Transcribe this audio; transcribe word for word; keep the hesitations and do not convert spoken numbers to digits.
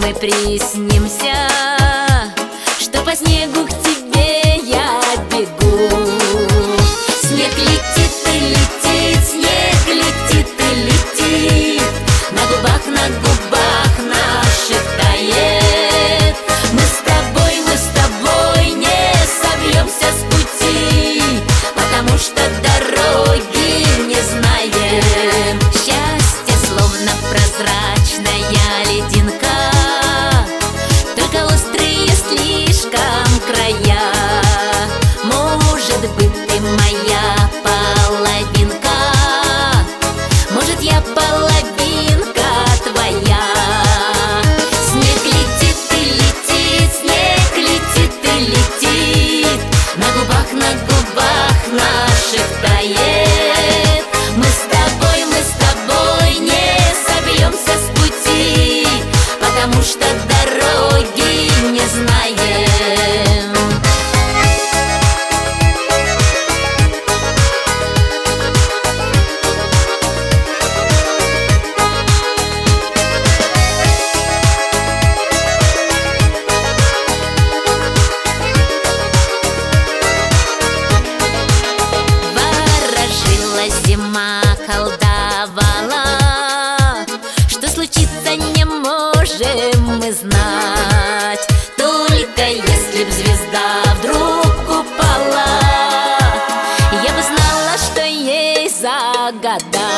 мы приснимся, что по снегу к тебе я бегу. Снег летит и летит, снег летит и летит, на губах, на губах наших тает. Мы с тобой, мы с тобой не собьемся с пути, потому что дороги не знаем. Счастье словно прозрачная лединка, только острые слишком края. Может быть, ты моя половинка, может, я половинка твоя. Снег летит и летит, снег летит и летит, на губах, на губах наших тает. Мы с тобой, мы с тобой не собьемся с пути, потому что дороги не знаем. Зима колдовала, что случится не можем мы знать. Только если б звезда вдруг упала, я бы знала, что ей загадать.